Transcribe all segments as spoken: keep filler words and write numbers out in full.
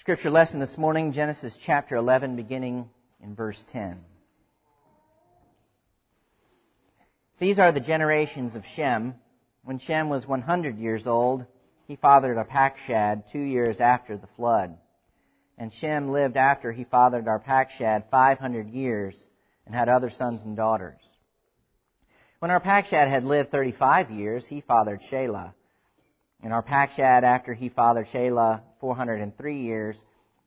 Scripture lesson this morning, Genesis chapter eleven, beginning in verse ten. These are the generations of Shem. When Shem was one hundred years old, he fathered Arpachshad two years after the flood. And Shem lived after he fathered Arpachshad five hundred years and had other sons and daughters. When Arpachshad had lived thirty-five years, he fathered Shelah. And Arpachshad, after he fathered Shelah four hundred and three years,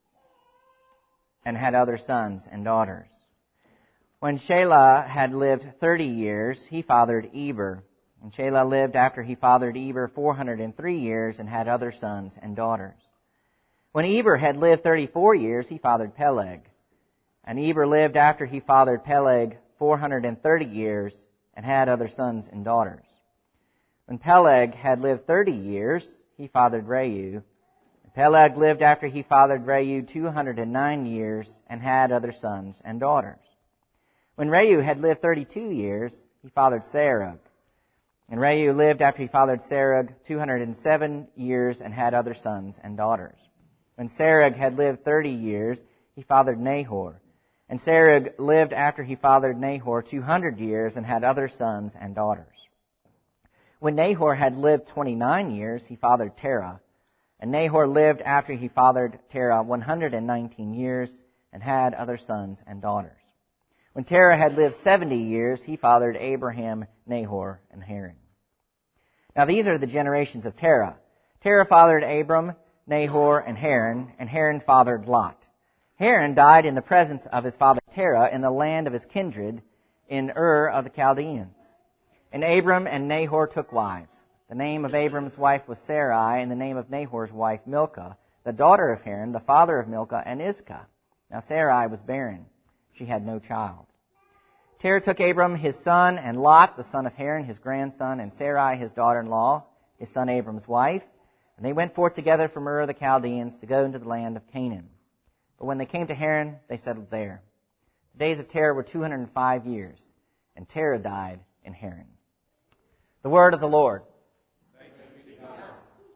and had other sons and daughters. When Shelah had lived thirty years, he fathered Eber. And Shelah lived after he fathered Eber four hundred and three years, and had other sons and daughters. When Eber had lived thirty-four years, he fathered Peleg. And Eber lived after he fathered Peleg four hundred and thirty years, and had other sons and daughters. When Peleg had lived thirty years, he fathered Reu. And Peleg lived after he fathered Reu two hundred and nine years, and had other sons and daughters. When Reu had lived thirty-two years, he fathered Serug. And Reu lived after he fathered Serug two hundred and seven years, and had other sons and daughters. When Serug had lived thirty years, he fathered Nahor. And Serug lived after he fathered Nahor two hundred years, and had other sons and daughters. When Nahor had lived twenty-nine years, he fathered Terah. And Nahor lived after he fathered Terah one hundred and nineteen years, and had other sons and daughters. When Terah had lived seventy years, he fathered Abraham, Nahor, and Haran. Now these are the generations of Terah. Terah fathered Abram, Nahor, and Haran, and Haran fathered Lot. Haran died in the presence of his father Terah in the land of his kindred, in Ur of the Chaldeans. And Abram and Nahor took wives. The name of Abram's wife was Sarai, and the name of Nahor's wife Milcah, the daughter of Haran, the father of Milcah and Iscah. Now Sarai was barren. She had no child. Terah took Abram his son, and Lot, the son of Haran, his grandson, and Sarai his daughter-in-law, his son Abram's wife. And they went forth together from Ur of the Chaldeans to go into the land of Canaan. But when they came to Haran, they settled there. The days of Terah were two hundred and five years, and Terah died in Haran. The word of the Lord. Thanks be to God.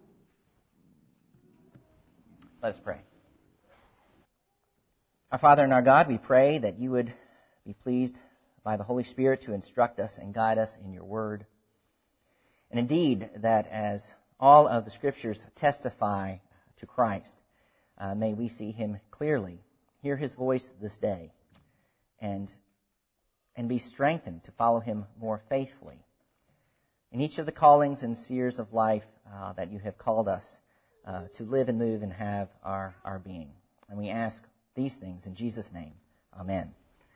Let us pray. Our Father and our God, we pray that you would be pleased by the Holy Spirit to instruct us and guide us in your word. And indeed, that as all of the Scriptures testify to Christ, uh, may we see him clearly, hear his voice this day, and, and be strengthened to follow him more faithfully in each of the callings and spheres of life uh, that you have called us uh, to live and move and have our, our being. And we ask these things in Jesus' name. Amen.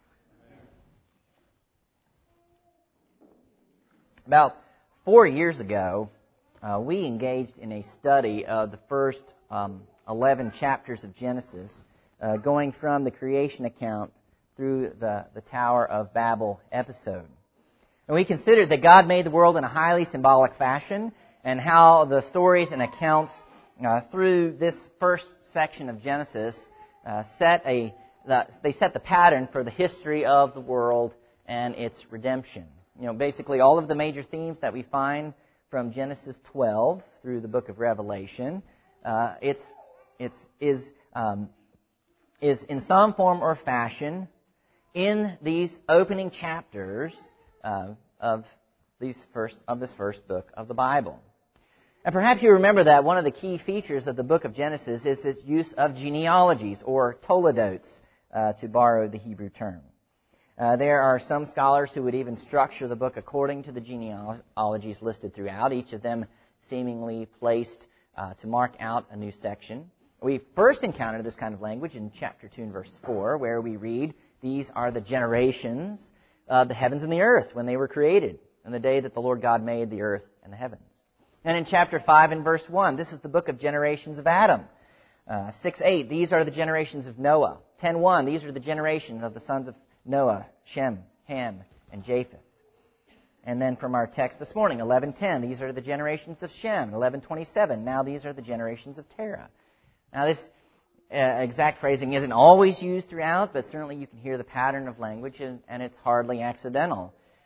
About four years ago, uh, we engaged in a study of the first um, eleven chapters of Genesis, uh, going from the creation account through the, the Tower of Babel episode. And we considered that God made the world in a highly symbolic fashion, and how the stories and accounts uh, through this first section of Genesis uh, set a the, they set the pattern for the history of the world and its redemption. You know, basically all of the major themes that we find from Genesis twelve through the book of Revelation, uh, it's it's is um, is in some form or fashion in these opening chapters uh, of these first of this first book of the Bible. And perhaps you remember that one of the key features of the book of Genesis is its use of genealogies, or toledotes, uh, to borrow the Hebrew term. Uh, there are some scholars who would even structure the book according to the genealogies listed throughout, each of them seemingly placed uh, to mark out a new section. We first encountered this kind of language in chapter two and verse four, where we read, "These are the generations of the heavens and the earth when they were created, on the day that the Lord God made the earth and the heavens." And in chapter five and verse one, this is the book of generations of Adam. Uh, six eight, these are the generations of Noah. ten one, these are the generations of the sons of Noah, Shem, Ham, and Japheth. And then from our text this morning, eleven ten, these are the generations of Shem. eleven twenty-seven, now these are the generations of Terah. Now this uh, exact phrasing isn't always used throughout, but certainly you can hear the pattern of language, and, and it's hardly accidental.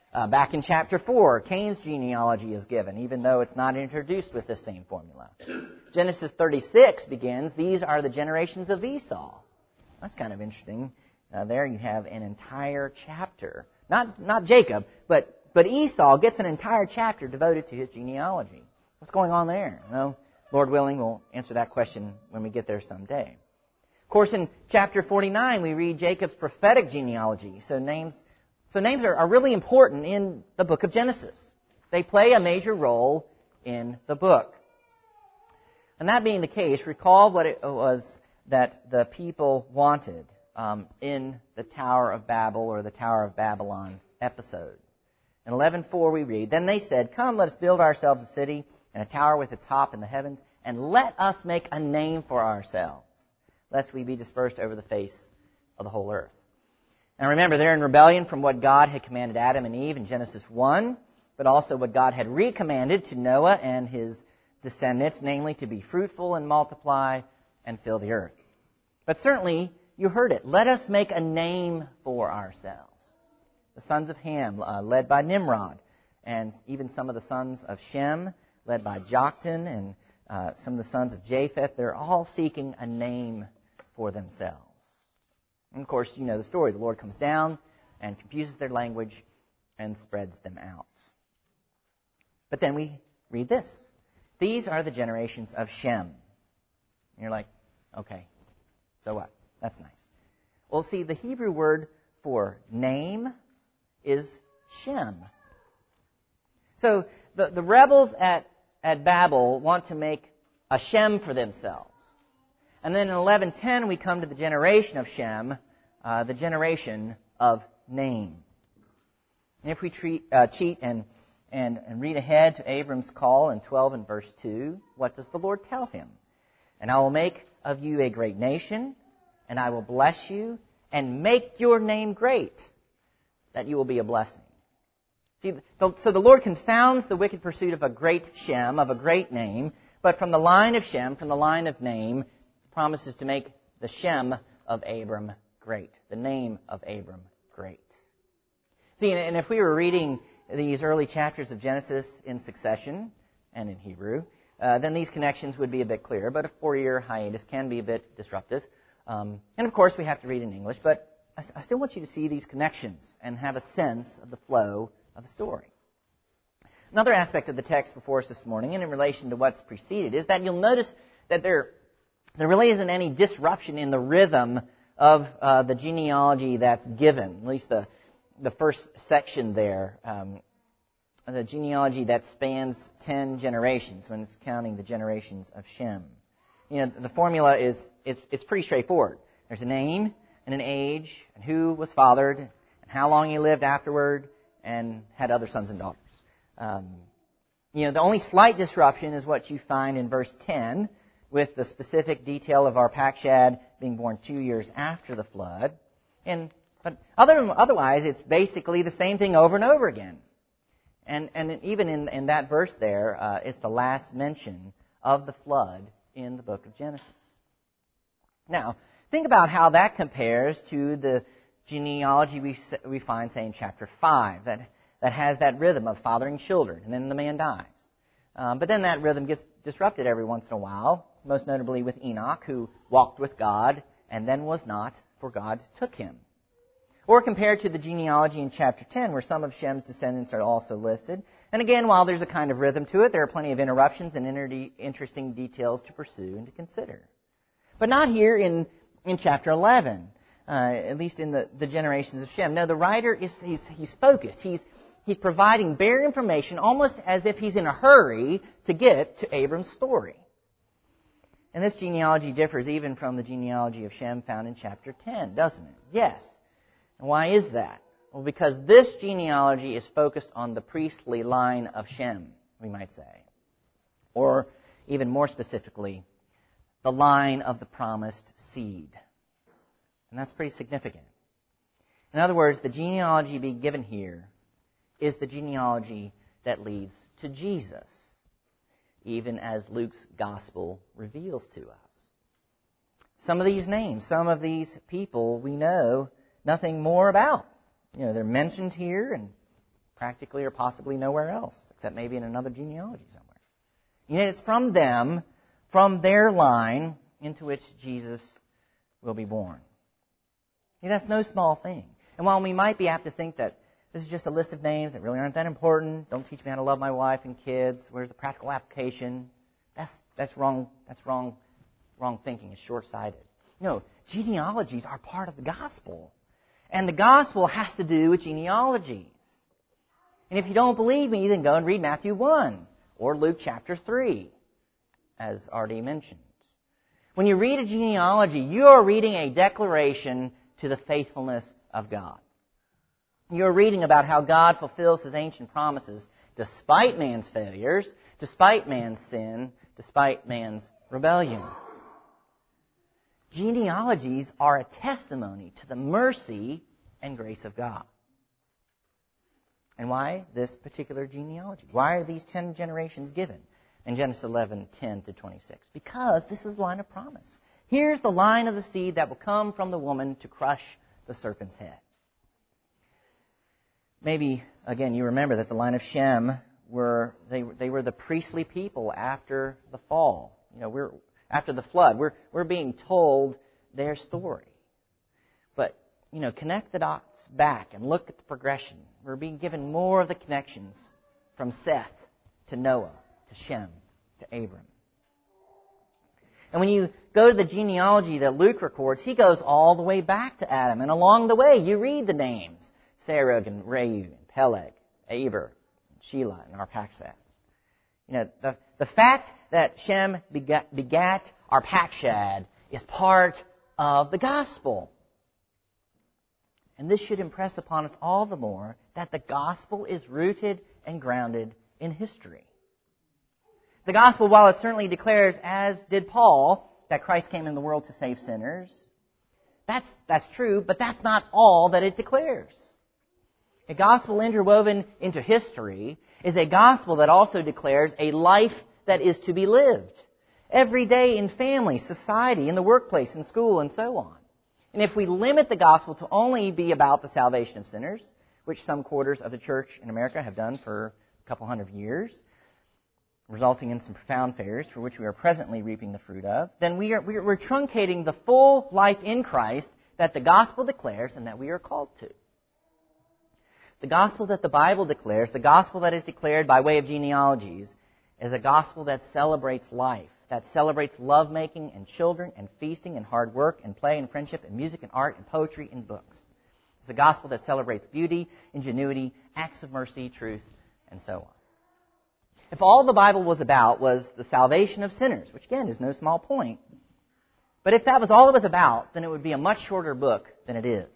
Uh, back in chapter four, Cain's genealogy is given, even though it's not introduced with the same formula. Genesis thirty-six begins, these are the generations of Esau. That's kind of interesting. Uh, there you have an entire chapter. Not not Jacob, but, but Esau gets an entire chapter devoted to his genealogy. What's going on there? Well, Lord willing, we'll answer that question when we get there someday. Of course, in chapter forty-nine, we read Jacob's prophetic genealogy. So names, so names are, are really important in the book of Genesis. They play a major role in the book. And that being the case, recall what it was that the people wanted um, in the Tower of Babel or the Tower of Babylon episode. In eleven four we read, Then they said, Come, let us build ourselves a city and a tower with its top in the heavens, and let us make a name for ourselves, lest we be dispersed over the face of the whole earth. Now remember, they're in rebellion from what God had commanded Adam and Eve in Genesis one, but also what God had recommanded to Noah and his descendants, namely to be fruitful and multiply and fill the earth. But certainly, you heard it. Let us make a name for ourselves. The sons of Ham, uh, led by Nimrod, and even some of the sons of Shem, led by Joktan, and uh, some of the sons of Japheth, they're all seeking a name for themselves. And of course, you know the story. The Lord comes down and confuses their language and spreads them out. But then we read this. These are the generations of Shem. And you're like, okay, so what? That's nice. Well, see, the Hebrew word for name is Shem. So the, the rebels at, at Babel want to make a Shem for themselves. And then in eleven ten we come to the generation of Shem, uh, the generation of name. And if we treat, uh, cheat and, and, and read ahead to Abram's call in twelve and verse two, what does the Lord tell him? And I will make of you a great nation, and I will bless you, and make your name great, that you will be a blessing. See, so the Lord confounds the wicked pursuit of a great Shem, of a great name, but from the line of Shem, from the line of name, promises to make the Shem of Abram great, the name of Abram great. See, and if we were reading these early chapters of Genesis in succession, and in Hebrew, uh, then these connections would be a bit clearer, but a four-year hiatus can be a bit disruptive. Um, and of course, we have to read in English, but I, I still want you to see these connections and have a sense of the flow of the story. Another aspect of the text before us this morning, and in relation to what's preceded, is that you'll notice that there, there really isn't any disruption in the rhythm of uh, the genealogy that's given, at least the, the first section there, um, the genealogy that spans ten generations when it's counting the generations of Shem. You know, the formula is, it's, it's pretty straightforward. There's a name and an age and who was fathered and how long he lived afterward and had other sons and daughters. Um, you know, the only slight disruption is what you find in verse ten with the specific detail of Arpachshad being born two years after the flood. And but other, otherwise, it's basically the same thing over and over again. And, and even in, in that verse there, uh, it's the last mention of the flood in the book of Genesis. Now, think about how that compares to the genealogy we we find, say, in chapter five, that, that has that rhythm of fathering children, and then the man dies. Um, but then that rhythm gets disrupted every once in a while, most notably with Enoch, who walked with God and then was not, for God took him. Or compared to the genealogy in chapter ten, where some of Shem's descendants are also listed. And again, while there's a kind of rhythm to it, there are plenty of interruptions and inter- interesting details to pursue and to consider. But not here in, in chapter eleven, uh, at least in the, the generations of Shem. No, the writer is he's, he's focused. He's, he's providing bare information almost as if he's in a hurry to get to Abram's story. And this genealogy differs even from the genealogy of Shem found in chapter ten, doesn't it? Yes. And why is that? Well, because this genealogy is focused on the priestly line of Shem, we might say. Or, even more specifically, the line of the promised seed. And that's pretty significant. In other words, the genealogy being given here is the genealogy that leads to Jesus, even as Luke's gospel reveals to us. Some of these names, some of these people we know nothing more about. You know, they're mentioned here and practically or possibly nowhere else, except maybe in another genealogy somewhere. Yet it's from them, from their line, into which Jesus will be born. See, that's no small thing. And while we might be apt to think that this is just a list of names that really aren't that important, don't teach me how to love my wife and kids, where's the practical application? That's that's wrong. That's wrong. Wrong thinking. It's short-sighted. You know, genealogies are part of the gospel, and the gospel has to do with genealogies. And if you don't believe me, then go and read Matthew one or Luke chapter three, as already mentioned. When you read a genealogy, you are reading a declaration to the faithfulness of God. You're reading about how God fulfills His ancient promises despite man's failures, despite man's sin, despite man's rebellion. Genealogies are a testimony to the mercy and grace of God. And why this particular genealogy? Why are these ten generations given in Genesis eleven, ten to twenty-six? Because this is the line of promise. Here's the line of the seed that will come from the woman to crush the serpent's head. Maybe, again, you remember that the line of Shem were they they were the priestly people after the fall. You know, we're after the flood. We're we're being told their story. But, you know, connect the dots back and look at the progression. We're being given more of the connections from Seth to Noah to Shem to Abram. And when you go to the genealogy that Luke records, he goes all the way back to Adam. And along the way, you read the names. Serug and Reu and Peleg, Eber, and Shelah and Arphaxad. You know, the, the fact that Shem begat, begat Arphaxad is part of the gospel. And this should impress upon us all the more that the gospel is rooted and grounded in history. The gospel, while it certainly declares, as did Paul, that Christ came in the world to save sinners, that's, that's true, but that's not all that it declares. A gospel interwoven into history is a gospel that also declares a life that is to be lived every day in family, society, in the workplace, in school, and so on. And if we limit the gospel to only be about the salvation of sinners, which some quarters of the church in America have done for a couple hundred years, resulting in some profound failures for which we are presently reaping the fruit of, then we are, we're truncating the full life in Christ that the gospel declares and that we are called to. The gospel that the Bible declares, the gospel that is declared by way of genealogies, is a gospel that celebrates life, that celebrates lovemaking and children and feasting and hard work and play and friendship and music and art and poetry and books. It's a gospel that celebrates beauty, ingenuity, acts of mercy, truth, and so on. If all the Bible was about was the salvation of sinners, which again is no small point, but if that was all it was about, then it would be a much shorter book than it is.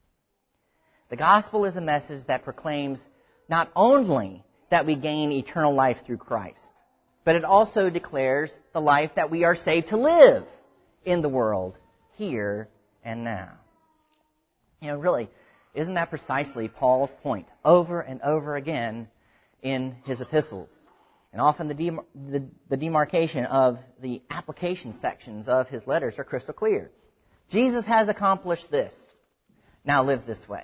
The gospel is a message that proclaims not only that we gain eternal life through Christ, but it also declares the life that we are saved to live in the world, here and now. You know, really, isn't that precisely Paul's point over and over again in his epistles? And often the, dem- the, the demarcation of the application sections of his letters are crystal clear. Jesus has accomplished this. Now live this way.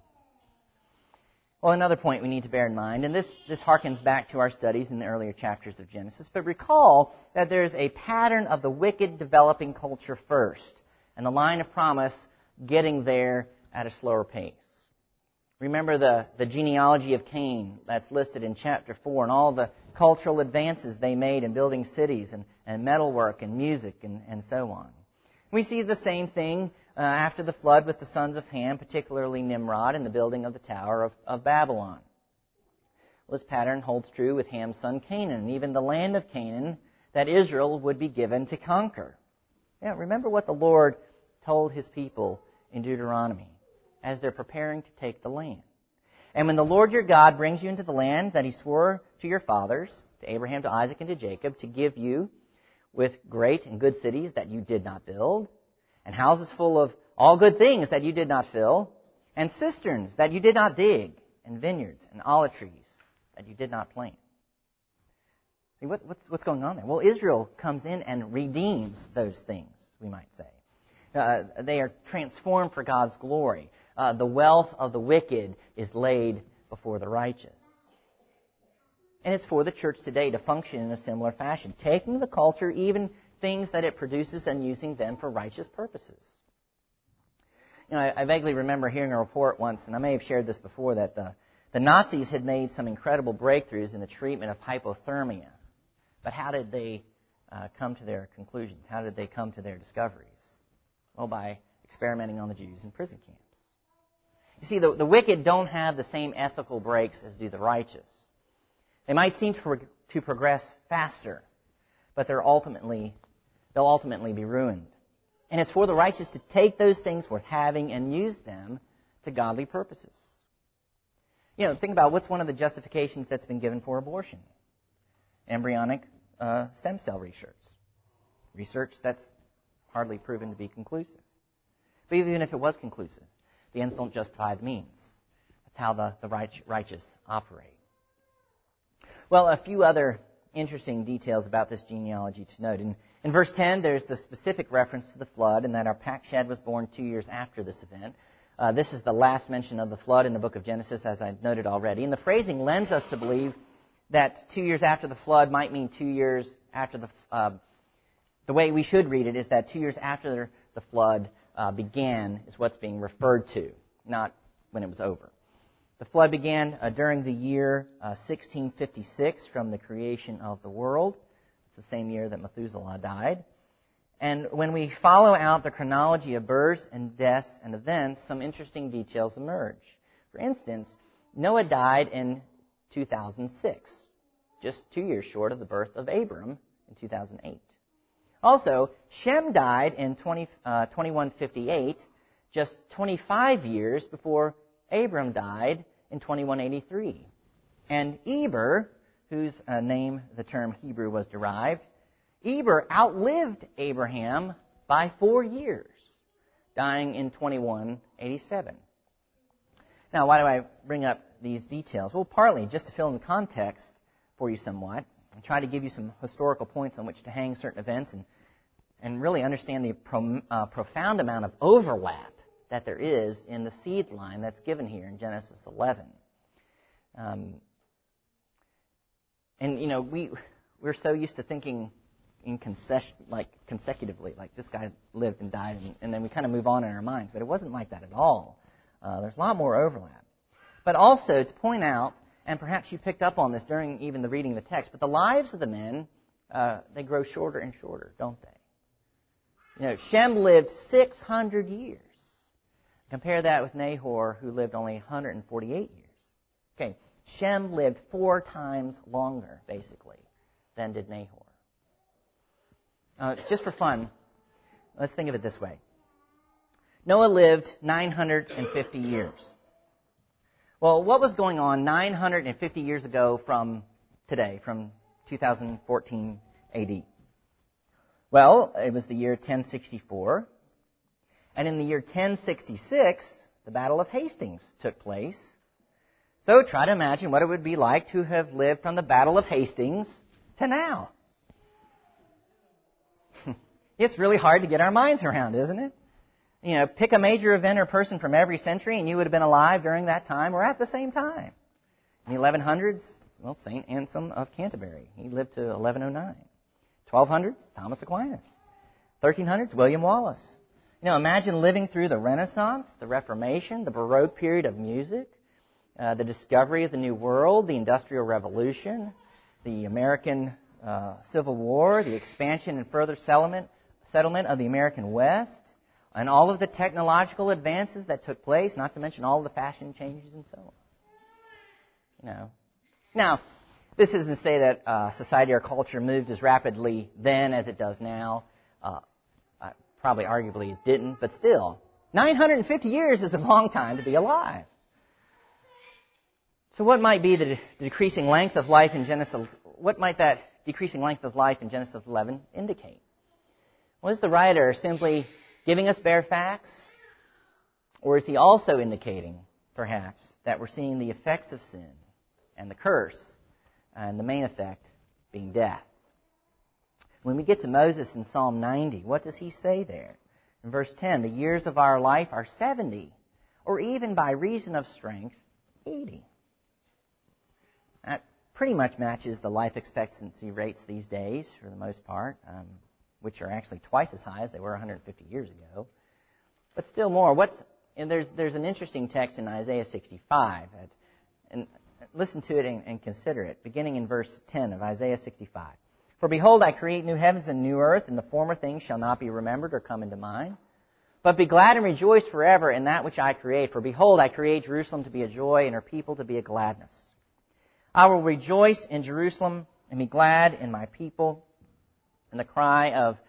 Well, another point we need to bear in mind, and this, this harkens back to our studies in the earlier chapters of Genesis, but recall that there's a pattern of the wicked developing culture first, and the line of promise getting there at a slower pace. Remember the, the genealogy of Cain that's listed in chapter four, and all the cultural advances they made in building cities and, and metalwork and music and, and so on. We see the same thing uh, after the flood with the sons of Ham, particularly Nimrod, in the building of the Tower of, of Babylon. Well, this pattern holds true with Ham's son Canaan, and even the land of Canaan that Israel would be given to conquer. Yeah, remember what the Lord told His people in Deuteronomy as they're preparing to take the land. And when the Lord your God brings you into the land that He swore to your fathers, to Abraham, to Isaac, and to Jacob, to give you with great and good cities that you did not build, and houses full of all good things that you did not fill, and cisterns that you did not dig, and vineyards and olive trees that you did not plant. See, what's, what's, what's going on there? Well, Israel comes in and redeems those things, we might say. Uh, they are transformed for God's glory. Uh, the wealth of the wicked is laid before the righteous. And it's for the church today to function in a similar fashion, taking the culture, even things that it produces, and using them for righteous purposes. You know, I, I vaguely remember hearing a report once, and I may have shared this before, that the, the Nazis had made some incredible breakthroughs in the treatment of hypothermia. But how did they uh, come to their conclusions? How did they come to their discoveries? Well, by experimenting on the Jews in prison camps. You see, the, the wicked don't have the same ethical breaks as do the righteous. They might seem to, pro- to progress faster, but they're ultimately, they'll ultimately be ruined. And it's for the righteous to take those things worth having and use them to godly purposes. You know, think about what's one of the justifications that's been given for abortion. Embryonic uh, stem cell research. Research that's hardly proven to be conclusive. But even if it was conclusive, the ends don't justify the means. That's how the, the righteous operate. Well, a few other interesting details about this genealogy to note. In, in verse ten, there's the specific reference to the flood, and that Arpachshad was born two years after this event. Uh, this is the last mention of the flood in the book of Genesis, as I noted already. And the phrasing lends us to believe that two years after the flood might mean two years after the... Uh, the way we should read it is that two years after the flood uh, began is what's being referred to, not when it was over. The flood began uh, during the year uh, sixteen fifty-six from the creation of the world. It's the same year that Methuselah died. And when we follow out the chronology of births and deaths and events, some interesting details emerge. For instance, Noah died in two thousand six, just two years short of the birth of Abram in two thousand eight. Also, Shem died in twenty, uh, twenty-one fifty-eight, just twenty-five years before Abram died in twenty-one eighty-three. And Eber, whose uh, name the term Hebrew was derived, Eber outlived Abraham by four years, dying in twenty-one eighty-seven. Now, why do I bring up these details? Well, partly just to fill in the context for you somewhat, and try to give you some historical points on which to hang certain events, and, and really understand the pro, uh, profound amount of overlap that there is in the seed line that's given here in Genesis eleven. Um, and, you know, we, we're so used to thinking in concession, like consecutively, like this guy lived and died, and, and then we kind of move on in our minds. But it wasn't like that at all. Uh, there's a lot more overlap. But also to point out, and perhaps you picked up on this during even the reading of the text, but the lives of the men, uh, they grow shorter and shorter, don't they? You know, Shem lived six hundred years. Compare that with Nahor, who lived only one hundred forty-eight years. Okay, Shem lived four times longer, basically, than did Nahor. Uh, just for fun, let's think of it this way. Noah lived nine hundred fifty years. Well, what was going on nine hundred fifty years ago from today, from two thousand fourteen A D? Well, it was the year ten sixty-four. And in the year ten sixty-six, the Battle of Hastings took place. So try to imagine what it would be like to have lived from the Battle of Hastings to now. It's really hard to get our minds around, isn't it? You know, pick a major event or person from every century, and you would have been alive during that time or at the same time. In the eleven hundreds, well, Saint Anselm of Canterbury. He lived to eleven oh nine. twelve hundreds, Thomas Aquinas. thirteen hundreds, William Wallace. You know, imagine living through the Renaissance, the Reformation, the Baroque period of music, uh, the discovery of the New World, the Industrial Revolution, the American uh, Civil War, the expansion and further settlement, settlement of the American West, and all of the technological advances that took place, not to mention all the fashion changes and so on. You know. Now, this isn't to say that uh, society or culture moved as rapidly then as it does now. Uh, uh, probably, arguably, it didn't, but still, nine hundred fifty years is a long time to be alive. So, what might be the, de- the decreasing length of life in Genesis? What might that decreasing length of life in Genesis eleven indicate? Well, is the writer simply giving us bare facts? Or is he also indicating, perhaps, that we're seeing the effects of sin and the curse, and the main effect being death? When we get to Moses in Psalm ninety, what does he say there? In verse ten, the years of our life are seventy, or even by reason of strength, eighty. pretty much matches the life expectancy rates these days for the most part, um, which are actually twice as high as they were one hundred fifty years ago. But still more. What's and there's there's an interesting text in Isaiah sixty-five, and, and listen to it and, and consider it, beginning in verse ten of Isaiah sixty-five. For behold, I create new heavens and new earth, and the former things shall not be remembered or come into mind. But be glad and rejoice forever in that which I create. For behold, I create Jerusalem to be a joy, and her people to be a gladness. I will rejoice in Jerusalem and be glad in my people. And the cry of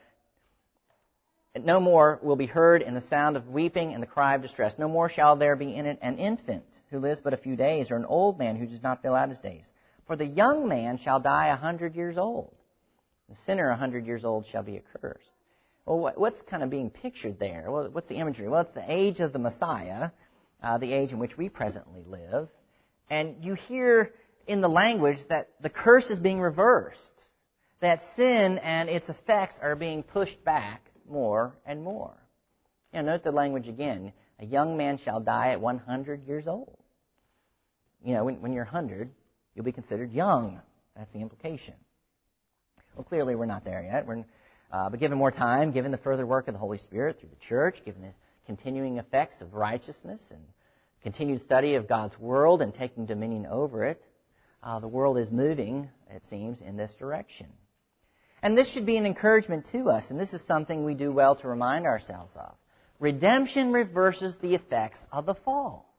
no more will be heard in the sound of weeping and the cry of distress. No more shall there be in it an infant who lives but a few days, or an old man who does not fill out his days. For the young man shall die a hundred years old. The sinner a hundred years old shall be accursed. Well, what's kind of being pictured there? Well, what's the imagery? Well, it's the age of the Messiah, uh, the age in which we presently live. And you hear in the language that the curse is being reversed, that sin and its effects are being pushed back more and more. You know, note the language again. A young man shall die at one hundred years old. You know, when, when you're one hundred, you'll be considered young. That's the implication. Well, clearly we're not there yet. We're, uh, but given more time, given the further work of the Holy Spirit through the church, given the continuing effects of righteousness and continued study of God's world and taking dominion over it, uh, the world is moving, it seems, in this direction. And this should be an encouragement to us, and this is something we do well to remind ourselves of. Redemption reverses the effects of the fall.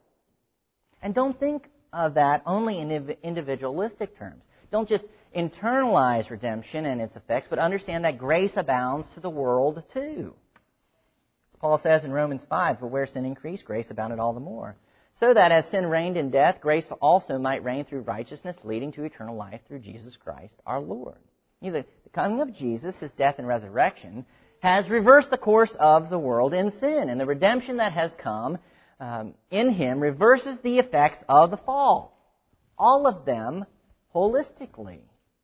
And don't think of that only in individualistic terms. Don't just internalize redemption and its effects, but understand that grace abounds to the world too. As Paul says in Romans five, for where sin increased, grace abounded all the more. So that as sin reigned in death, grace also might reign through righteousness, leading to eternal life through Jesus Christ our Lord. You know, the coming of Jesus, His death and resurrection, has reversed the course of the world in sin. And the redemption that has come um, in Him reverses the effects of the fall. All of them holistically.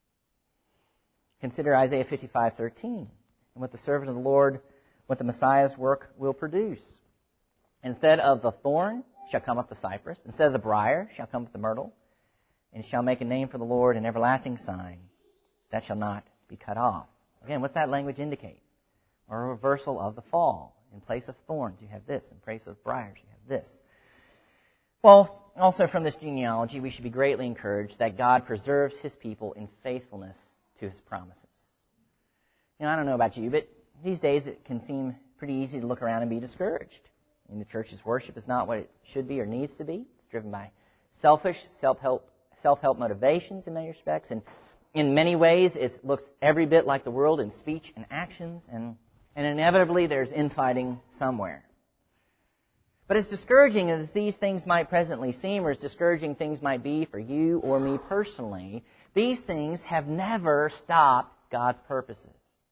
Consider Isaiah fifty-five thirteen and what the servant of the Lord, what the Messiah's work will produce. Instead of the thorn shall come up the cypress. Instead of the briar shall come up the myrtle. And shall make a name for the Lord, an everlasting sign that shall not be cut off. Again, what's that language indicate? Or a reversal of the fall. In place of thorns, you have this. In place of briars, you have this. Well, also from this genealogy, we should be greatly encouraged that God preserves His people in faithfulness to His promises. You know, I don't know about you, but these days it can seem pretty easy to look around and be discouraged. I mean, the church's worship is not what it should be or needs to be. It's driven by selfish, self-help, self-help motivations in many respects, and in many ways, it looks every bit like the world in speech and actions, and, and inevitably there's infighting somewhere. But as discouraging as these things might presently seem, or as discouraging things might be for you or me personally, these things have never stopped God's purposes.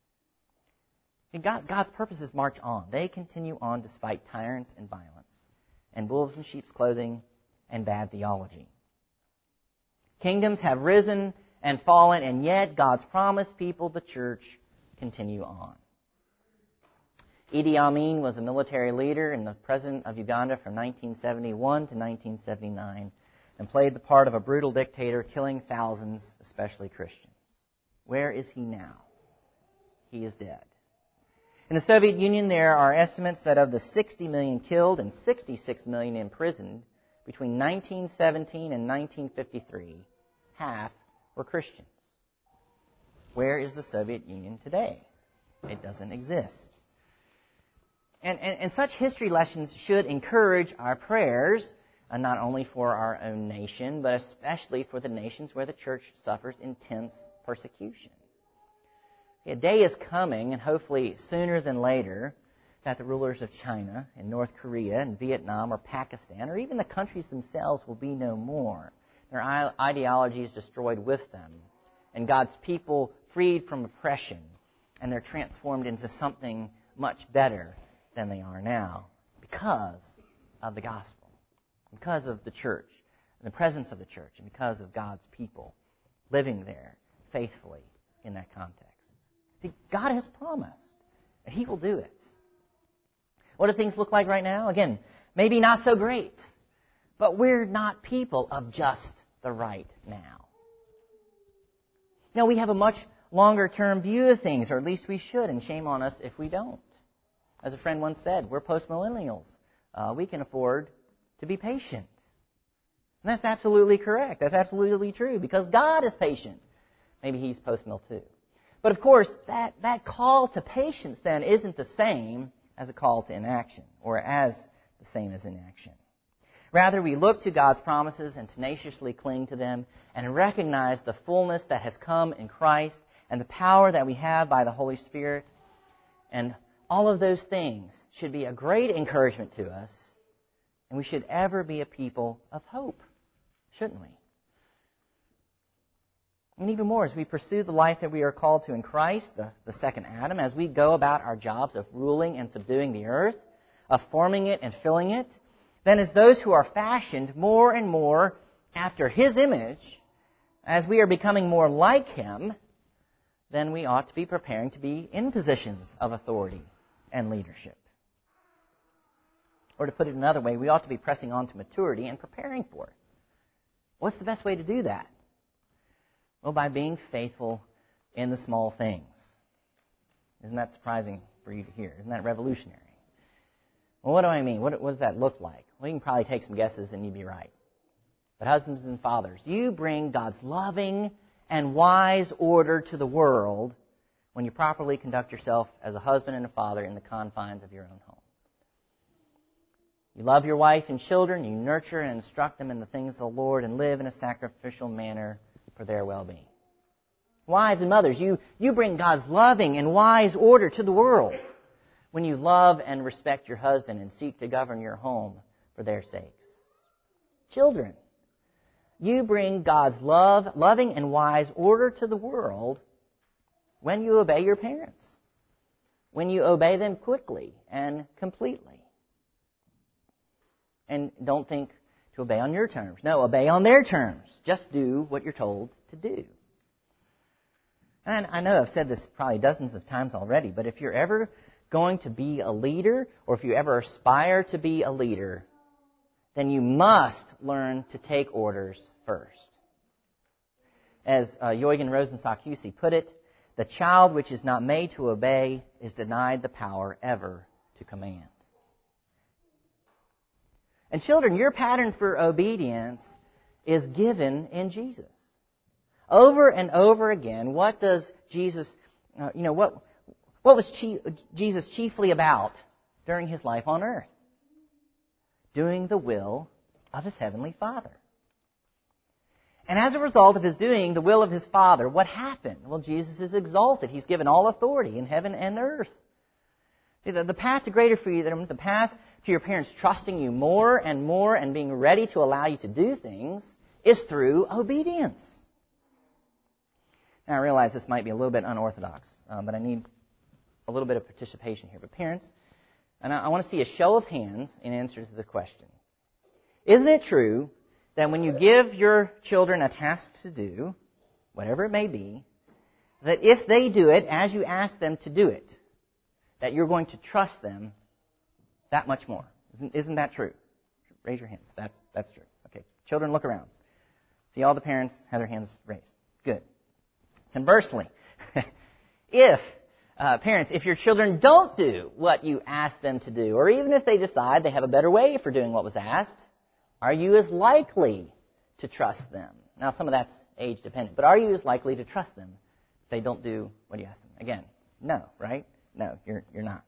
God, God's purposes march on. They continue on despite tyrants and violence, and wolves in sheep's clothing, and bad theology. Kingdoms have risen and fallen, and yet God's promised people, the church, continue on. Idi Amin was a military leader and the president of Uganda from nineteen seventy-one to nineteen seventy-nine and played the part of a brutal dictator, killing thousands, especially Christians. Where is he now? He is dead. In the Soviet Union, there are estimates that of the sixty million killed and sixty-six million imprisoned between nineteen seventeen and nineteen fifty-three, half were Christians. Where is the Soviet Union today? It doesn't exist. And, and, and such history lessons should encourage our prayers, uh, not only for our own nation, but especially for the nations where the church suffers intense persecution. A day is coming, and hopefully sooner than later, that the rulers of China and North Korea and Vietnam or Pakistan, or even the countries themselves, will be no more. Their ideologies destroyed with them, and God's people freed from oppression, and they're transformed into something much better than they are now because of the gospel, because of the church, and the presence of the church, and because of God's people living there faithfully in that context. See, God has promised that He will do it. What do things look like right now? Again, maybe not so great. But we're not people of just the right now. You know, we have a much longer-term view of things, or at least we should, and shame on us if we don't. As a friend once said, we're post-millennials. Uh, we can afford to be patient. And that's absolutely correct. That's absolutely true, because God is patient. Maybe He's post-mill too. But of course, that, that call to patience then isn't the same as a call to inaction, or as the same as inaction. Rather, we look to God's promises and tenaciously cling to them and recognize the fullness that has come in Christ and the power that we have by the Holy Spirit. And all of those things should be a great encouragement to us, and we should ever be a people of hope, shouldn't we? And even more, as we pursue the life that we are called to in Christ, the, the second Adam, as we go about our jobs of ruling and subduing the earth, of forming it and filling it, then as those who are fashioned more and more after His image, as we are becoming more like Him, then we ought to be preparing to be in positions of authority and leadership. Or to put it another way, we ought to be pressing on to maturity and preparing for it. What's the best way to do that? Well, by being faithful in the small things. Isn't that surprising for you to hear? Isn't that revolutionary? Well, what do I mean? What, what does that look like? Well, you can probably take some guesses and you'd be right. But husbands and fathers, you bring God's loving and wise order to the world when you properly conduct yourself as a husband and a father in the confines of your own home. You love your wife and children, you nurture and instruct them in the things of the Lord, and live in a sacrificial manner for their well-being. Wives and mothers, you, you bring God's loving and wise order to the world when you love and respect your husband and seek to govern your home for their sakes. Children, you bring God's love, loving and wise order to the world when you obey your parents, when you obey them quickly and completely. And don't think to obey on your terms. No, obey on their terms. Just do what you're told to do. And I know I've said this probably dozens of times already, but if you're ever going to be a leader, or if you ever aspire to be a leader, then you must learn to take orders first. As uh, Eugen Rosenstock-Huessy put it, the child which is not made to obey is denied the power ever to command. And children, your pattern for obedience is given in Jesus. Over and over again, what does Jesus, uh, you know, what what was chi- Jesus chiefly about during His life on earth? Doing the will of His heavenly Father. And as a result of His doing the will of His Father, what happened? Well, Jesus is exalted. He's given all authority in heaven and earth. The, the path to greater freedom, the path to your parents trusting you more and more and being ready to allow you to do things, is through obedience. Now, I realize this might be a little bit unorthodox, um, but I need a little bit of participation here. But parents, and I, I want to see a show of hands in answer to the question. Isn't it true that when you give your children a task to do, whatever it may be, that if they do it as you ask them to do it, that you're going to trust them that much more? Isn't, isn't that true? Raise your hands. That's, that's true. Okay. Children, look around. See, all the parents have their hands raised. Good. Conversely, if, uh, parents, if your children don't do what you ask them to do, or even if they decide they have a better way for doing what was asked, are you as likely to trust them? Now, some of that's age dependent, but are you as likely to trust them if they don't do what you ask them? Again, no, right? No, you're you're not.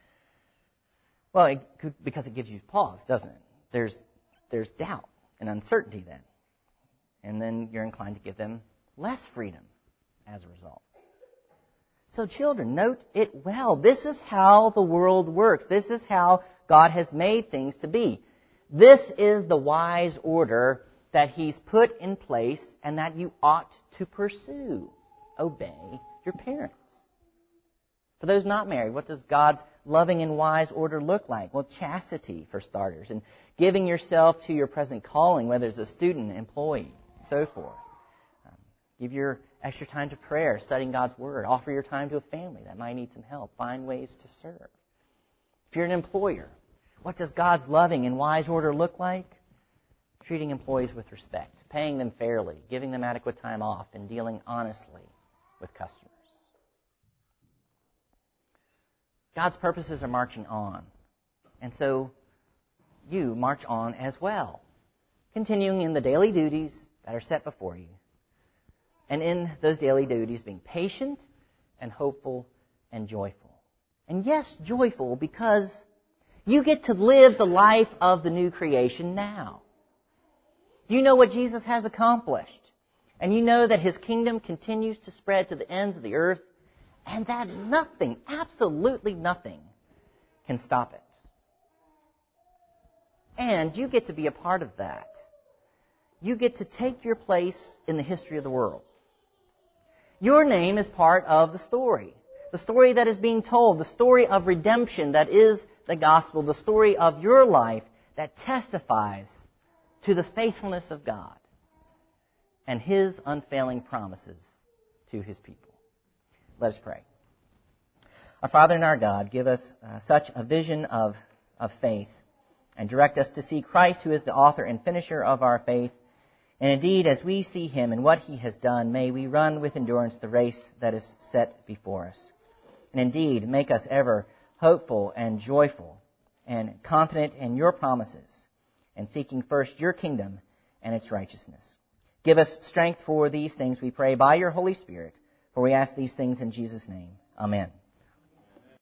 Well, it could, because it gives you pause, doesn't it? There's there's doubt and uncertainty then. And then you're inclined to give them less freedom as a result. So children, note it well. This is how the world works. This is how God has made things to be. This is the wise order that He's put in place and that you ought to pursue. Obey your parents. For those not married, what does God's loving and wise order look like? Well, chastity, for starters, and giving yourself to your present calling, whether as a student, employee, so forth. Um, give your extra time to prayer, studying God's Word. Offer your time to a family that might need some help. Find ways to serve. If you're an employer, what does God's loving and wise order look like? Treating employees with respect, paying them fairly, giving them adequate time off, and dealing honestly with customers. God's purposes are marching on. And so you march on as well, continuing in the daily duties that are set before you. And in those daily duties, being patient and hopeful and joyful. And yes, joyful because you get to live the life of the new creation now. You know what Jesus has accomplished. And you know that His kingdom continues to spread to the ends of the earth, and that nothing, absolutely nothing, can stop it. And you get to be a part of that. You get to take your place in the history of the world. Your name is part of the story. The story that is being told, the story of redemption that is the gospel, the story of your life that testifies to the faithfulness of God and His unfailing promises to His people. Let us pray. Our Father and our God, give us uh, such a vision of, of faith and direct us to see Christ, who is the author and finisher of our faith. And indeed, as we see Him and what He has done, may we run with endurance the race that is set before us. And indeed, make us ever hopeful and joyful and confident in Your promises and seeking first Your kingdom and its righteousness. Give us strength for these things, we pray, by Your Holy Spirit, for we ask these things in Jesus' name. Amen.